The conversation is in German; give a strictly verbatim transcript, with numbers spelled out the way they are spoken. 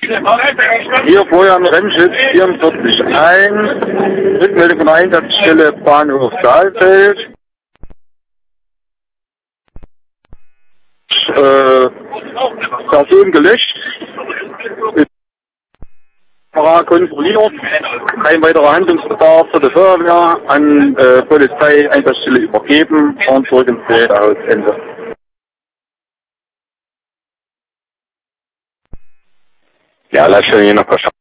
Hier Florian Remschitz, vierundvierzig eins, Rückmeldung von der Einsatzstelle Bahnhof Saalfeld. Äh, Person gelöscht, Kamera kontrolliert, kein weiterer Handlungsbedarf für die Feuerwehr, an äh, Polizei Einsatzstelle übergeben und zurück ins Gerät aus. Ende. Ja, lass schon hier noch